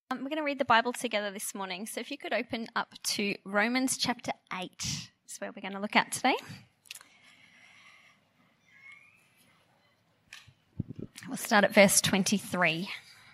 We're going to read the Bible together this morning. So if you could open up to Romans chapter 8, is where we're going to look at today. We'll start at verse 23.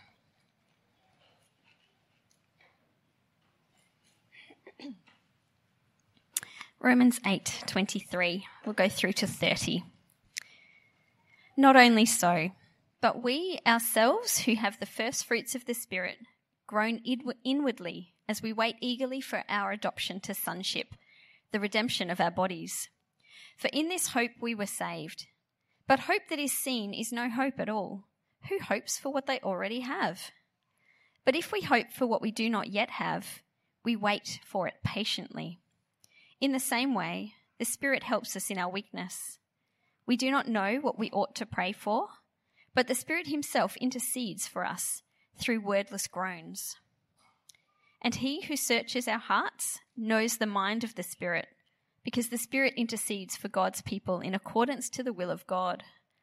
Romans 8:23. We'll go through to 30. Not only so, but we ourselves who have the first fruits of the Spirit groan inwardly as we wait eagerly for our adoption to sonship, the redemption of our bodies. For in this hope we were saved. But hope that is seen is no hope at all. Who hopes for what they already have? But if we hope for what we do not yet have, we wait for it patiently. In the same way, the Spirit helps us in our weakness. We do not know what we ought to pray for, but the Spirit himself intercedes for us through wordless groans. And he who searches our hearts knows the mind of the Spirit, because the Spirit intercedes for God's people in accordance to the will of God.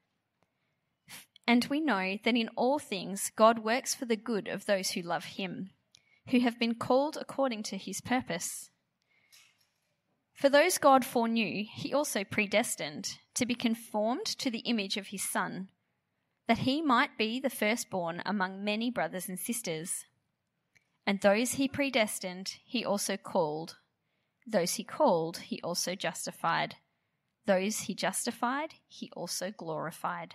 And we know that in all things God works for the good of those who love him, who have been called according to his purpose. For those God foreknew, he also predestined to be conformed to the image of his Son, that he might be the firstborn among many brothers and sisters. And those he predestined, he also called. Those he called, he also justified. Those he justified, he also glorified.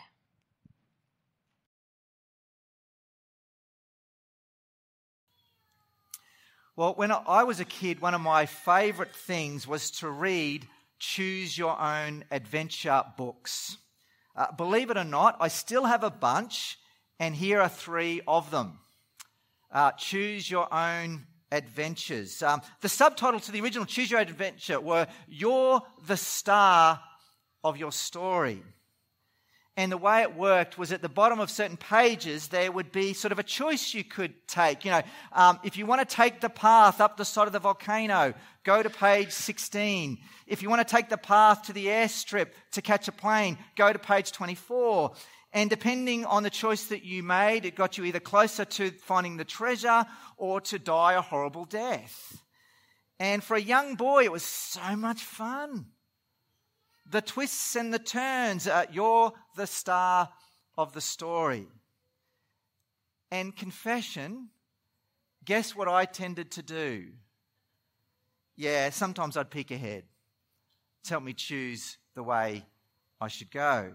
Well, when I was a kid, one of my favourite things was to read Choose Your Own Adventure books. Believe it or not, I still have a bunch, and here are 3 of them. Choose Your Own Adventures. The subtitle to the original Choose Your Own Adventure were You're the Star of Your Story. And the way it worked was at the bottom of certain pages, there would be sort of a choice you could take. If you want to take the path up the side of the volcano, go to page 16. If you want to take the path to the airstrip to catch a plane, go to page 24. And depending on the choice that you made, it got you either closer to finding the treasure or to die a horrible death. And for a young boy, it was so much fun. The twists and the turns, you're the star of the story. And confession, guess what I tended to do? Yeah, sometimes I'd peek ahead to help me choose the way I should go.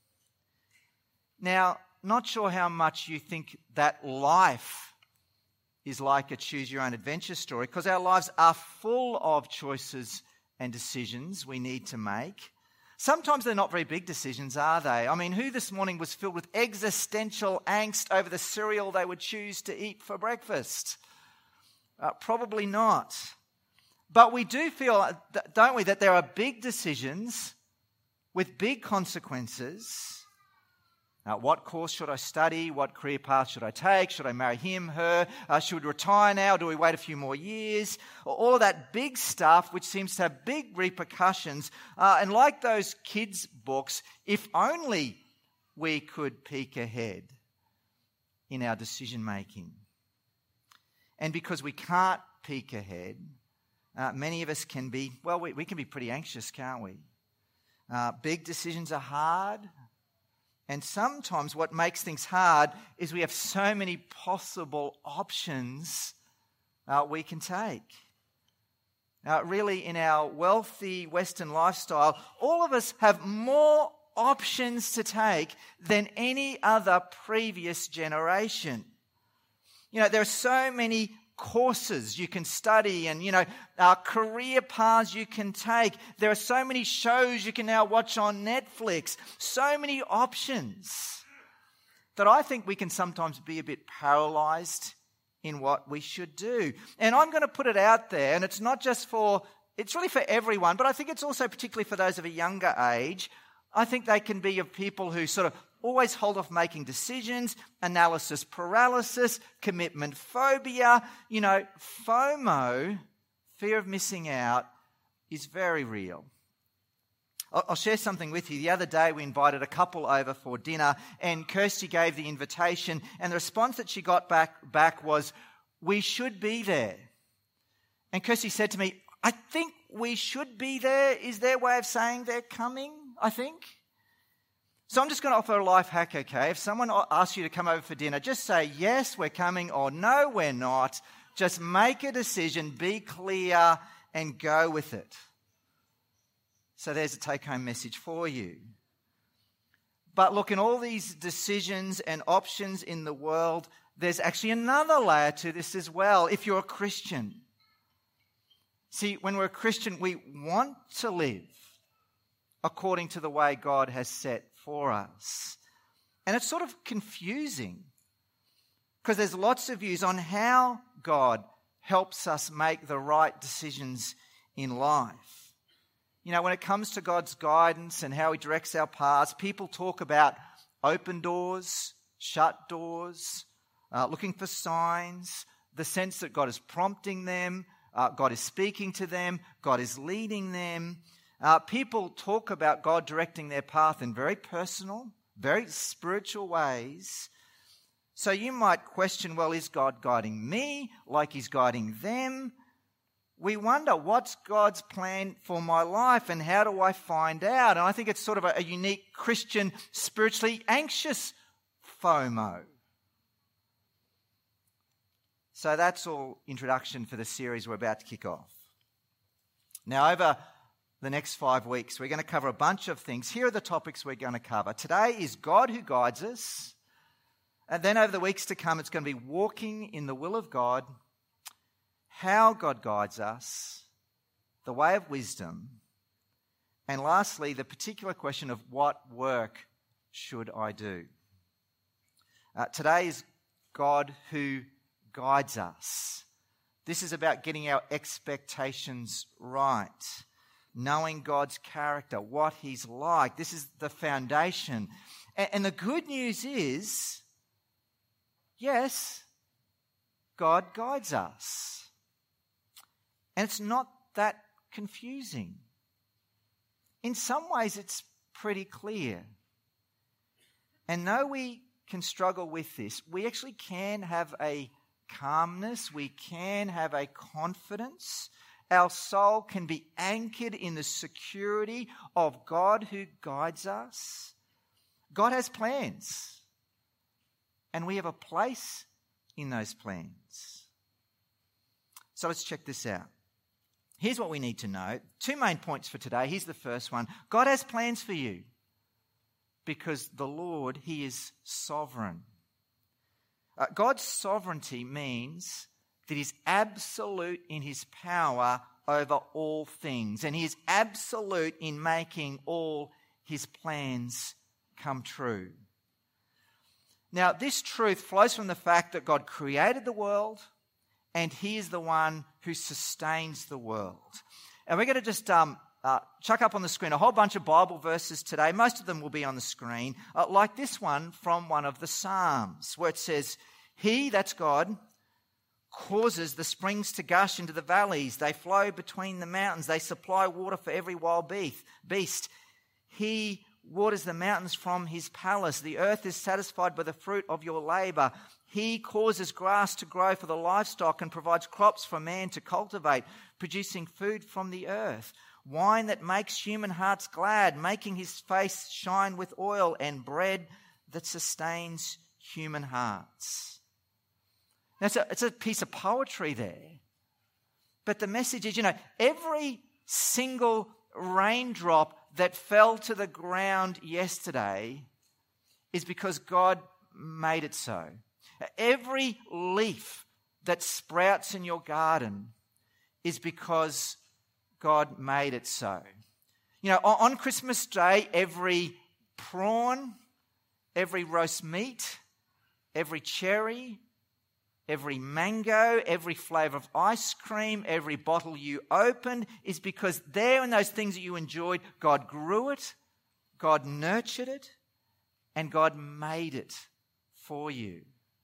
Now, not sure how much you think that life is like a choose your own adventure story, because our lives are full of choices and decisions we need to make. Sometimes they're not very big decisions, are they? I mean, who this morning was filled with existential angst over the cereal they would choose to eat for breakfast? Probably not. But we do feel, don't we, that there are big decisions with big consequences. What course should I study? What career path should I take? Should I marry him, her? Should we retire now? Do we wait a few more years? All of that big stuff which seems to have big repercussions. And like those kids' books, if only we could peek ahead in our decision making. And because we can't peek ahead, many of us can be, we can be pretty anxious, can't we? Big decisions are hard. And sometimes what makes things hard is we have so many possible options we can take. Really, in our wealthy Western lifestyle, all of us have more options to take than any other previous generation. There are so many courses you can study and, career paths you can take. There are so many shows you can now watch on Netflix. So many options that I think we can sometimes be a bit paralyzed in what we should do. And I'm going to put it out there, and it's really for everyone, but I think it's also particularly for those of a younger age. I think they can be of people who sort of always hold off making decisions, analysis paralysis, commitment phobia. FOMO, fear of missing out, is very real. I'll share something with you. The other day we invited a couple over for dinner, and Kirsty gave the invitation, and the response that she got back was, we should be there. And Kirsty said to me, I think we should be there is their way of saying they're coming, I think. So I'm just going to offer a life hack, okay? If someone asks you to come over for dinner, just say, yes, we're coming, or no, we're not. Just make a decision, be clear, and go with it. So there's a take-home message for you. But look, in all these decisions and options in the world, there's actually another layer to this as well, if you're a Christian. See, when we're a Christian, we want to live according to the way God has set for us. And it's sort of confusing because there's lots of views on how God helps us make the right decisions in life. You know, when it comes to God's guidance and how He directs our paths, people talk about open doors, shut doors, looking for signs, the sense that God is prompting them, God is speaking to them, God is leading them. People talk about God directing their path in very personal, very spiritual ways. So you might question, well, is God guiding me like He's guiding them? We wonder, what's God's plan for my life and how do I find out? And I think it's sort of a unique Christian, spiritually anxious FOMO. So that's all introduction for the series we're about to kick off. Now, over the next 5 weeks, we're going to cover a bunch of things. Here are the topics we're going to cover. Today is God who guides us. And then over the weeks to come, it's going to be walking in the will of God, how God guides us, the way of wisdom, and lastly, the particular question of what work should I do? Today is God who guides us. This is about getting our expectations right, knowing God's character, what He's like. This is the foundation. And the good news is, yes, God guides us. And it's not that confusing. In some ways, it's pretty clear. And though we can struggle with this, we actually can have a calmness, we can have a confidence. Our soul can be anchored in the security of God who guides us. God has plans, and we have a place in those plans. So let's check this out. Here's what we need to know. 2 main points for today. Here's the first one. God has plans for you because the Lord, He is sovereign. God's sovereignty means that He's absolute in His power over all things, and He is absolute in making all His plans come true. Now, this truth flows from the fact that God created the world, and He is the one who sustains the world. And we're going to just chuck up on the screen a whole bunch of Bible verses today. Most of them will be on the screen, like this one from one of the Psalms, where it says, He, that's God, causes the springs to gush into the valleys. They flow between the mountains. They supply water for every wild beast. He waters the mountains from His palace. The earth is satisfied by the fruit of your labor. He causes grass to grow for the livestock and provides crops for man to cultivate, producing food from the earth. Wine that makes human hearts glad, making His face shine with oil, and bread that sustains human hearts. Now, it's a piece of poetry there. But the message is, every single raindrop that fell to the ground yesterday is because God made it so. Every leaf that sprouts in your garden is because God made it so. On Christmas Day, every prawn, every roast meat, every cherry, every mango, every flavour of ice cream, every bottle you opened is because there in those things that you enjoyed, God grew it, God nurtured it, and God made it for you.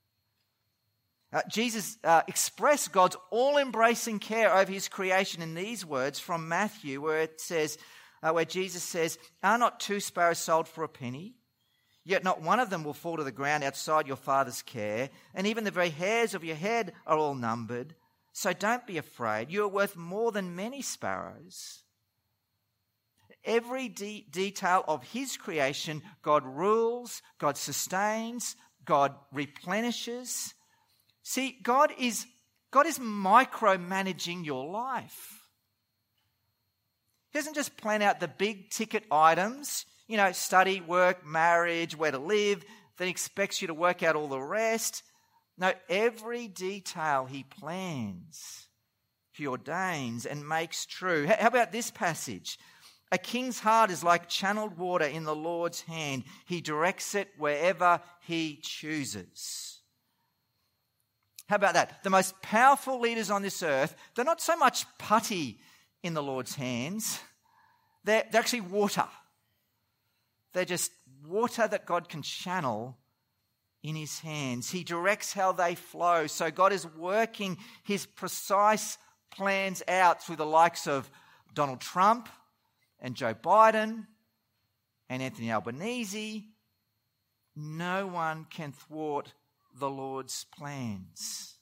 Jesus expressed God's all-embracing care over His creation in these words from Matthew, where it says, where Jesus says, "Are not 2 sparrows sold for a penny? Yet not one of them will fall to the ground outside your Father's care, and even the very hairs of your head are all numbered. So don't be afraid. You are worth more than many sparrows. Every detail of his creation, God rules, God sustains, God replenishes. See, God is micromanaging your life. He doesn't just plan out the big ticket items, study, work, marriage, where to live, then expects you to work out all the rest. No, every detail he plans, he ordains and makes true. How about this passage? A king's heart is like channeled water in the Lord's hand. He directs it wherever he chooses. How about that? The most powerful leaders on this earth, they're not so much putty in the Lord's hands. They're actually water. They're just water that God can channel in his hands. He directs how they flow. So God is working his precise plans out through the likes of Donald Trump and Joe Biden and Anthony Albanese. No one can thwart the Lord's plans.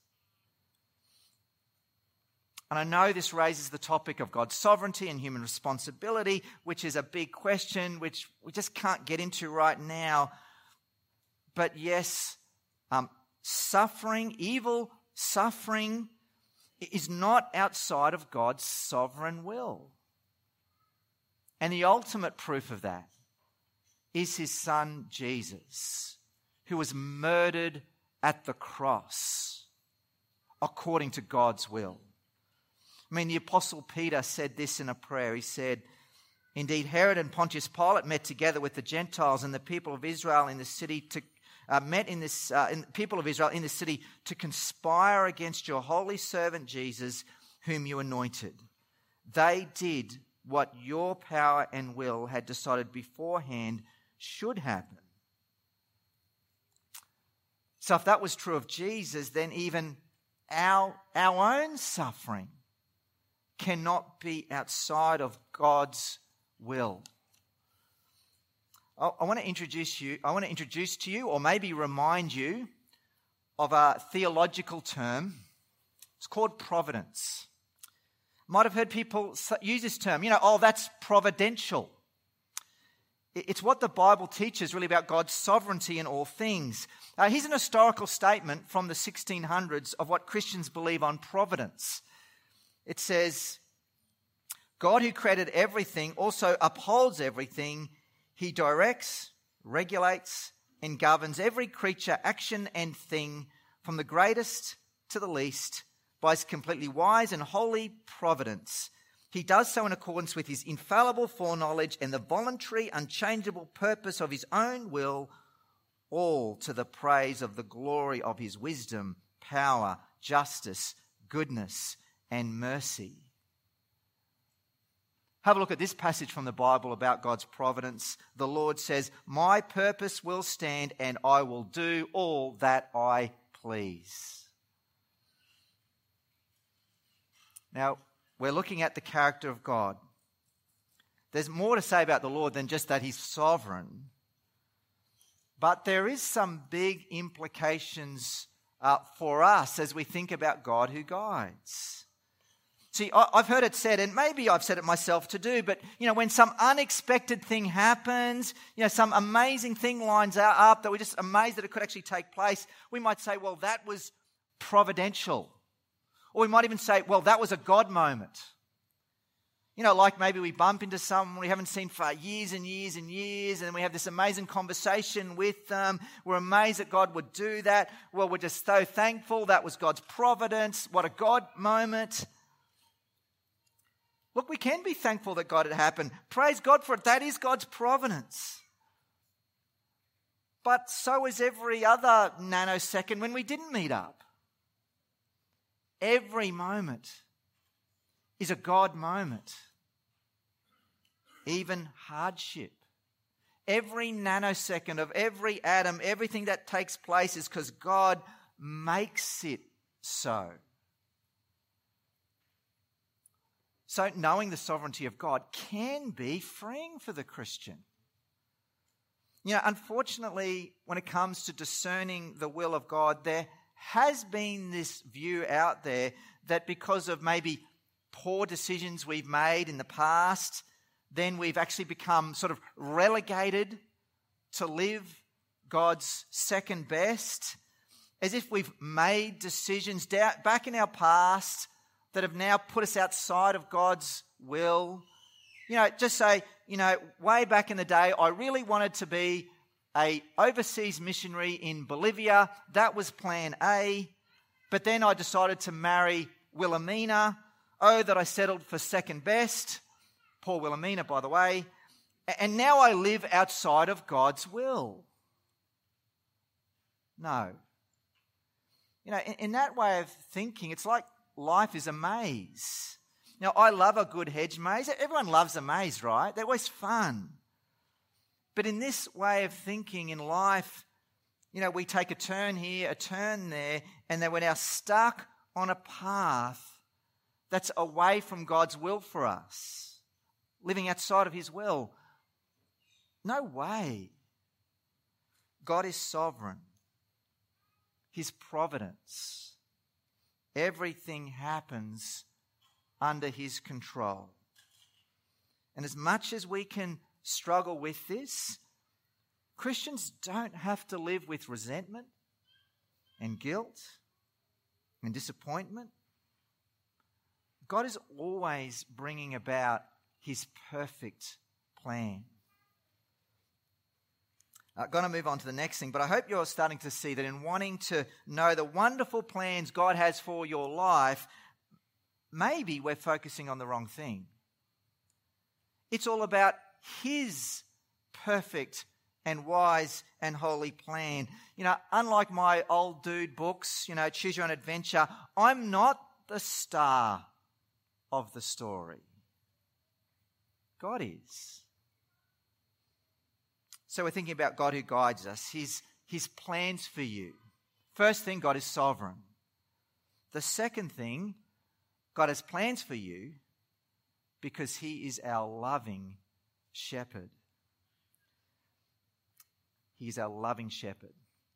And I know this raises the topic of God's sovereignty and human responsibility, which is a big question, which we just can't get into right now. But yes, evil suffering is not outside of God's sovereign will. And the ultimate proof of that is his son Jesus, who was murdered at the cross according to God's will. I mean, the Apostle Peter said this in a prayer. He said, "Indeed, Herod and Pontius Pilate met together with the Gentiles and the people of Israel in the city to conspire against your holy servant Jesus, whom you anointed. They did what your power and will had decided beforehand should happen." So if that was true of Jesus, then even our own suffering cannot be outside of God's will. I want to introduce to you, or maybe remind you, of a theological term. It's called providence. Might have heard people use this term. That's providential. It's what the Bible teaches really about God's sovereignty in all things. Here's an historical statement from the 1600s of what Christians believe on providence. It says, "God who created everything also upholds everything. He directs, regulates, and governs every creature, action, and thing, from the greatest to the least, by his completely wise and holy providence. He does so in accordance with his infallible foreknowledge and the voluntary, unchangeable purpose of his own will, all to the praise of the glory of his wisdom, power, justice, goodness, and mercy." Have a look at this passage from the Bible about God's providence. The Lord says, "My purpose will stand and I will do all that I please." Now, we're looking at the character of God. There's more to say about the Lord than just that he's sovereign. But there is some big implications for us as we think about God who guides. See, I've heard it said, and maybe I've said it myself to do, but, when some unexpected thing happens, some amazing thing lines up that we're just amazed that it could actually take place, we might say, well, that was providential. Or we might even say, well, that was a God moment. Like maybe we bump into someone we haven't seen for years and years and years, and we have this amazing conversation with them. We're amazed that God would do that. Well, we're just so thankful. That was God's providence. What a God moment. Look, we can be thankful that God had happened. Praise God for it. That is God's providence. But so is every other nanosecond when we didn't meet up. Every moment is a God moment. Even hardship. Every nanosecond of every atom, everything that takes place is because God makes it so. So knowing the sovereignty of God can be freeing for the Christian. Unfortunately, when it comes to discerning the will of God, there has been this view out there that because of maybe poor decisions we've made in the past, then we've actually become sort of relegated to live God's second best, as if we've made decisions back in our past that have now put us outside of God's will. Just say, way back in the day, I really wanted to be an overseas missionary in Bolivia. That was plan A. But then I decided to marry Wilhelmina. Oh, that I settled for second best. Poor Wilhelmina, by the way. And now I live outside of God's will. No. In that way of thinking, it's like life is a maze. Now, I love a good hedge maze. Everyone loves a maze, right? They're always fun. But in this way of thinking in life, we take a turn here, a turn there, and then we're now stuck on a path that's away from God's will for us, living outside of his will. No way. God is sovereign. His providence. Everything happens under his control. And as much as we can struggle with this, Christians don't have to live with resentment and guilt and disappointment. God is always bringing about his perfect plan. I'm going to move on to the next thing, but I hope you're starting to see that in wanting to know the wonderful plans God has for your life, maybe we're focusing on the wrong thing. It's all about his perfect and wise and holy plan. Unlike my old dude books, Choose Your Own Adventure, I'm not the star of the story. God is. So we're thinking about God who guides us, his plans for you. First thing, God is sovereign. The second thing, God has plans for you because he is our loving shepherd. He is our loving shepherd.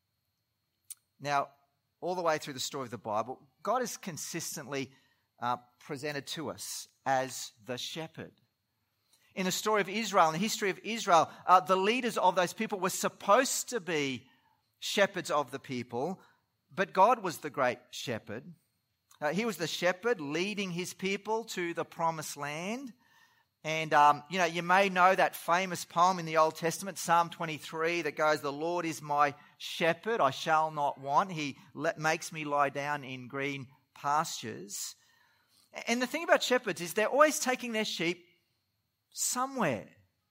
Now, all the way through the story of the Bible, God is consistently presented to us as the shepherd. In the story of Israel, in the history of Israel, the leaders of those people were supposed to be shepherds of the people, but God was the great shepherd. He was the shepherd leading his people to the promised land. And, you may know that famous poem in the Old Testament, Psalm 23, that goes, "The Lord is my shepherd, I shall not want. He makes me lie down in green pastures." And the thing about shepherds is they're always taking their sheep somewhere.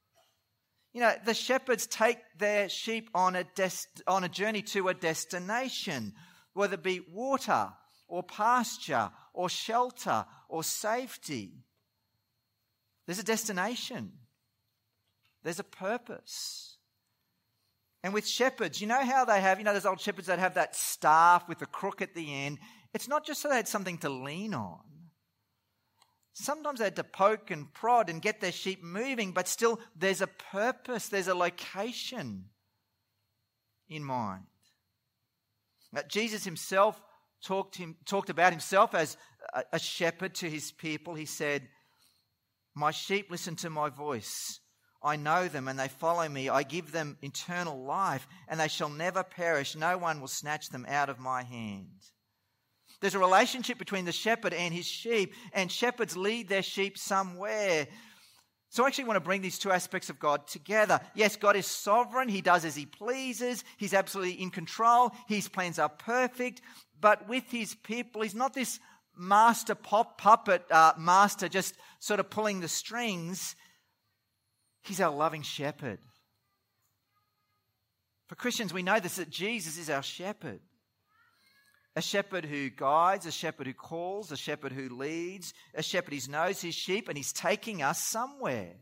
The shepherds take their sheep on a journey to a destination, whether it be water or pasture or shelter or safety. There's a destination. There's a purpose. And with shepherds, how they have, those old shepherds that have that staff with the crook at the end. It's not just so they had something to lean on. Sometimes they had to poke and prod and get their sheep moving, but still there's a purpose, there's a location in mind. Now, Jesus himself talked about himself as a shepherd to his people. He said, "My sheep listen to my voice. I know them and they follow me. I give them eternal life and they shall never perish. No one will snatch them out of my hand." There's a relationship between the shepherd and his sheep, and shepherds lead their sheep somewhere. So I actually want to bring these two aspects of God together. Yes, God is sovereign. He does as he pleases. He's absolutely in control. His plans are perfect. But with his people, he's not this master puppet master just sort of pulling the strings. He's our loving shepherd. For Christians, we know this, that Jesus is our shepherd. A shepherd who guides, a shepherd who calls, a shepherd who leads, a shepherd who knows his sheep and he's taking us somewhere.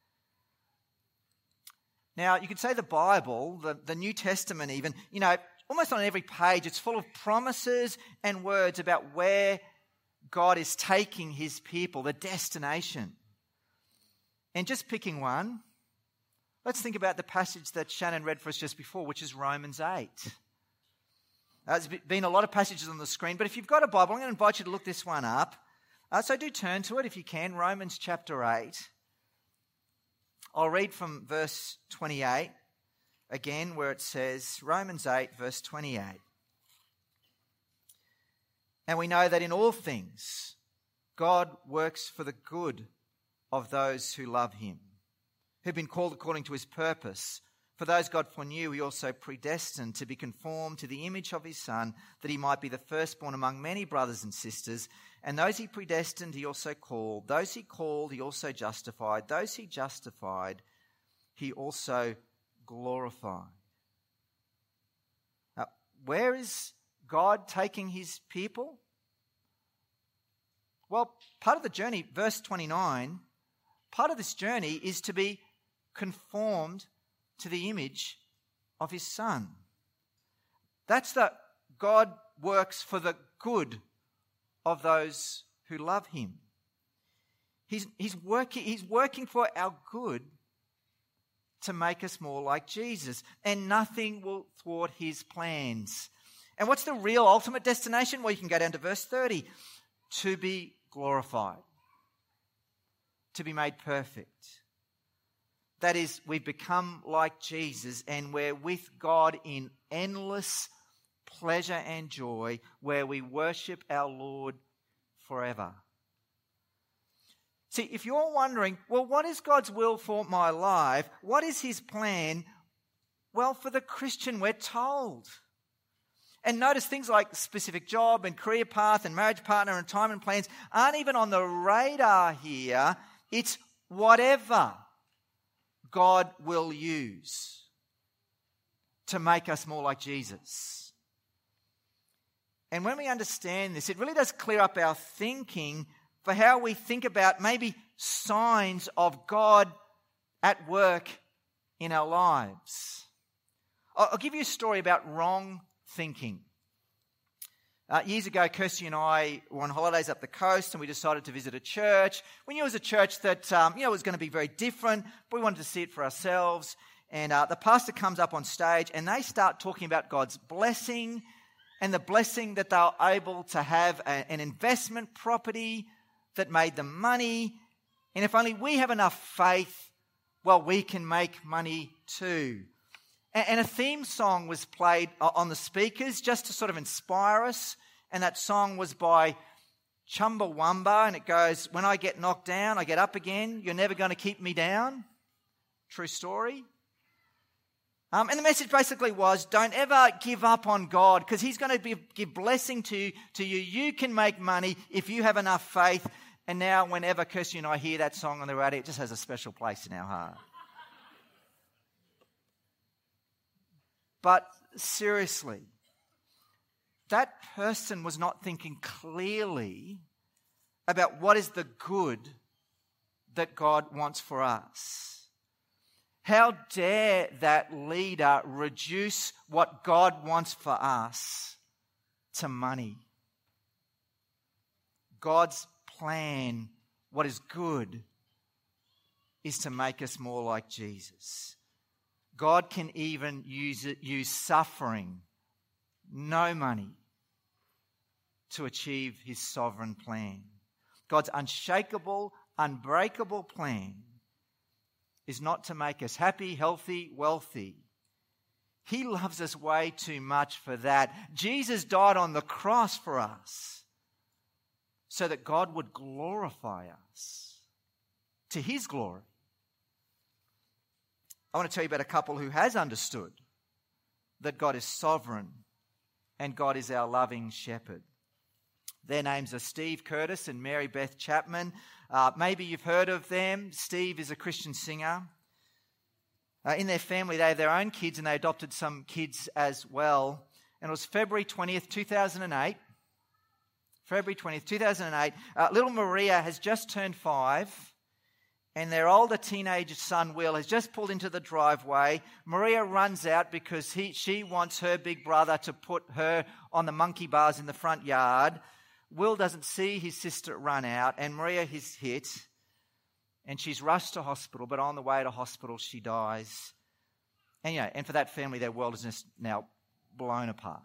Now, you could say the Bible, the New Testament even, almost on every page, it's full of promises and words about where God is taking his people, the destination. And just picking one, Let's think about the passage that Shannon read for us just before, which is Romans 8. There's been a lot of passages on the screen, but if you've got a Bible, I'm going to invite you to look this one up. So do turn to it if you can, Romans chapter 8. I'll read from verse 28 again, where it says, Romans 8, verse 28. And we know that in all things, God works for the good of those who love him, who've been called according to his purpose. For those God foreknew, he also predestined to be conformed to the image of his Son, that he might be the firstborn among many brothers and sisters. And those he predestined, he also called. Those he called, he also justified. Those he justified, he also glorified. Now, where is God taking his people? Well, part of the journey, verse 29, part of this journey is to be conformed to the image of his Son. That's that God works for the good of those who love him. He's working for our good to make us more like Jesus, and nothing will thwart his plans. And what's the real ultimate destination? Well, you can go down to verse 30. To be glorified, to be made perfect. That is, we've become like Jesus, and we're with God in endless pleasure and joy, where we worship our Lord forever. See, if you're wondering, well, what is God's will for my life? What is his plan? Well, for the Christian, we're told. And notice things like specific job and career path and marriage partner and retirement plans aren't even on the radar here. It's whatever God will use to make us more like Jesus. And when we understand this, it really does clear up our thinking for how we think about maybe signs of God at work in our lives. I'll give you a story about wrong thinking. Years ago, Kirsty and I were on holidays up the coast, and we decided to visit a church. We knew it was a church that was going to be very different, but we wanted to see it for ourselves. And the pastor comes up on stage, and they start talking about God's blessing and the blessing that they're able to have an investment property that made them money. And if only we have enough faith, well, we can make money too. And a theme song was played on the speakers just to sort of inspire us. And that song was by Chumbawamba. And it goes, when I get knocked down, I get up again. You're never going to keep me down. True story. And the message basically was, don't ever give up on God, because he's going to give blessing to you. You can make money if you have enough faith. And now whenever Kirsty and I hear that song on the radio, it just has a special place in our heart. But seriously, that person was not thinking clearly about what is the good that God wants for us. How dare that leader reduce what God wants for us to money? God's plan, what is good, is to make us more like Jesus. God can even use suffering, no money, to achieve his sovereign plan. God's unshakable, unbreakable plan is not to make us happy, healthy, wealthy. He loves us way too much for that. Jesus died on the cross for us so that God would glorify us to his glory. I want to tell you about a couple who has understood that God is sovereign and God is our loving shepherd. Their names are Steve Curtis and Mary Beth Chapman. Maybe you've heard of them. Steve is a Christian singer. In their family, they have their own kids, and they adopted some kids as well. And it was February 20th, 2008. February 20th, 2008. Little Maria has just turned 5. And their older teenage son, Will, has just pulled into the driveway. Maria runs out because she wants her big brother to put her on the monkey bars in the front yard. Will doesn't see his sister run out, and Maria is hit. And she's rushed to hospital, but on the way to hospital, she dies. And for that family, their world is just now blown apart.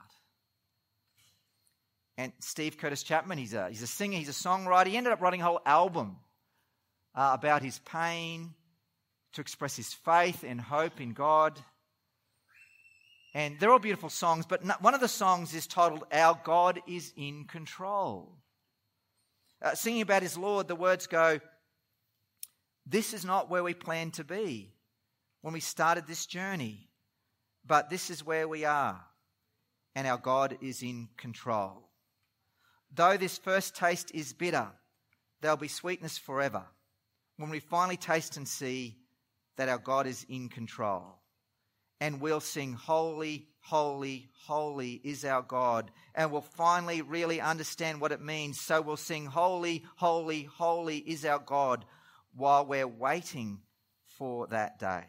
And Steve Curtis Chapman, he's a singer, he's a songwriter. He ended up writing a whole album about his pain to express his faith and hope in God. And they're all beautiful songs, but one of the songs is titled, Our God is in Control. Singing about his Lord, the words go, this is not where we planned to be when we started this journey, but this is where we are, and our God is in control. Though this first taste is bitter, there'll be sweetness forever when we finally taste and see that our God is in control. And we'll sing, holy, holy, holy is our God. And we'll finally really understand what it means. So we'll sing, holy, holy, holy is our God, while we're waiting for that day.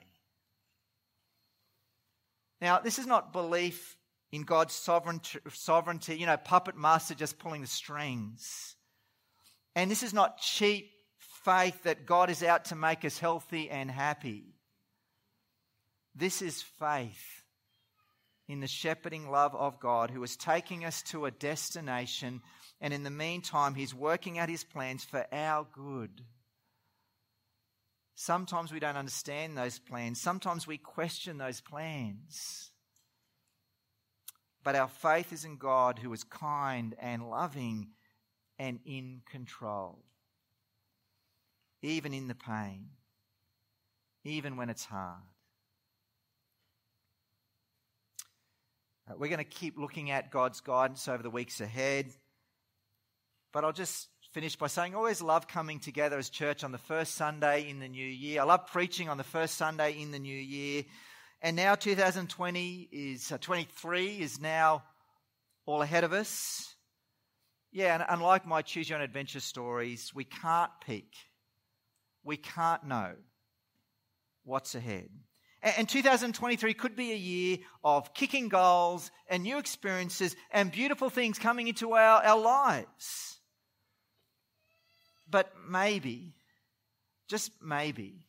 Now, this is not belief in God's sovereignty, puppet master just pulling the strings. And this is not cheap faith that God is out to make us healthy and happy. This is faith in the shepherding love of God, who is taking us to a destination, and in the meantime, he's working out his plans for our good. Sometimes we don't understand those plans. Sometimes we question those plans. But our faith is in God, who is kind and loving and in control. Even in the pain. Even when it's hard. We're going to keep looking at God's guidance over the weeks ahead. But I'll just finish by saying I always love coming together as church on the first Sunday in the new year. I love preaching on the first Sunday in the new year. And now 2023 is now all ahead of us. Yeah, and unlike my Choose Your Own Adventure stories, we can't peek. We can't know what's ahead. And 2023 could be a year of kicking goals and new experiences and beautiful things coming into our lives. But maybe, just maybe,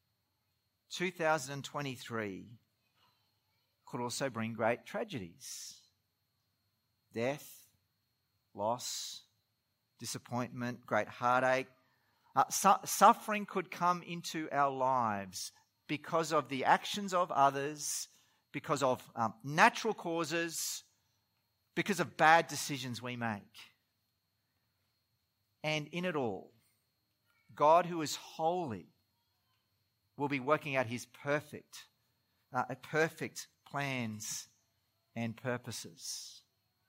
2023 could also bring great tragedies. Death, loss, disappointment, great heartache. Suffering could come into our lives because of the actions of others, because of natural causes, because of bad decisions we make. And in it all, God, who is holy, will be working out his perfect plans and purposes.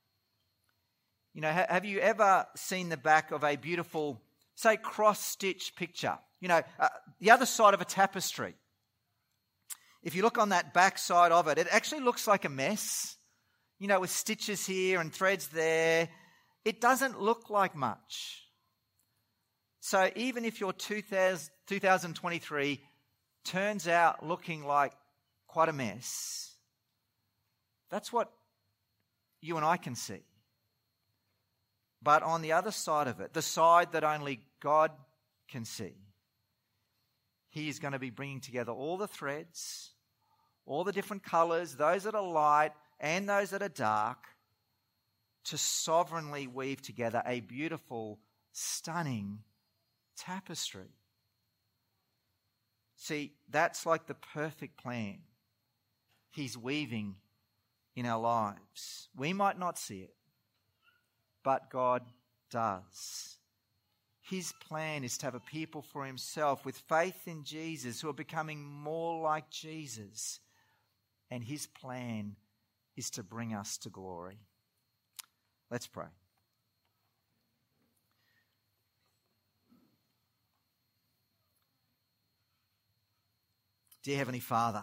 Have you ever seen the back of a beautiful, say, cross-stitch picture? The other side of a tapestry. If you look on that back side of it, it actually looks like a mess, with stitches here and threads there. It doesn't look like much. So even if your 2023 turns out looking like quite a mess, that's what you and I can see. But on the other side of it, the side that only God can see, he is going to be bringing together all the threads, all the different colors, those that are light and those that are dark, to sovereignly weave together a beautiful, stunning tapestry. See, that's like the perfect plan he's weaving in our lives. We might not see it, but God does. His plan is to have a people for himself with faith in Jesus who are becoming more like Jesus. And his plan is to bring us to glory. Let's pray. Dear Heavenly Father,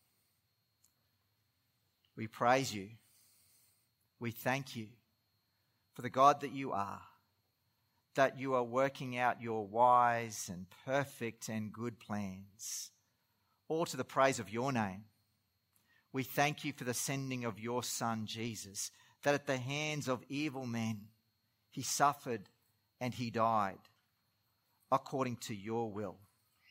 we praise you. We thank you for the God that you are working out your wise and perfect and good plans, all to the praise of your name. We thank you for the sending of your Son, Jesus, that at the hands of evil men he suffered and he died according to your will.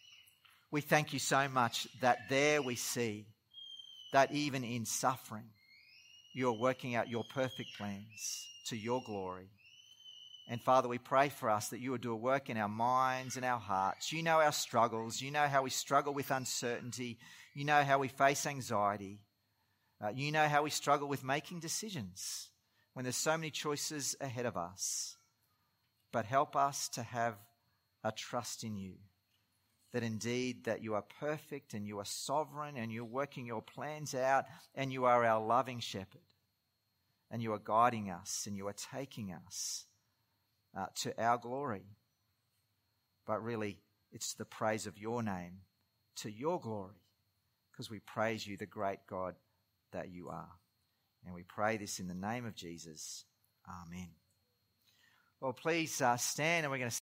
We thank you so much that there we see that even in suffering, you're working out your perfect plans to your glory. And Father, we pray for us that you would do a work in our minds and our hearts. You know our struggles. You know how we struggle with uncertainty. You know how we face anxiety. You know how we struggle with making decisions when there's so many choices ahead of us. But help us to have a trust in you, that indeed that you are perfect and you are sovereign and you're working your plans out and you are our loving shepherd and you are guiding us and you are taking us to our glory. But really, it's to the praise of your name, to your glory, because we praise you, the great God that you are. And we pray this in the name of Jesus. Amen. Well, please stand and we're going to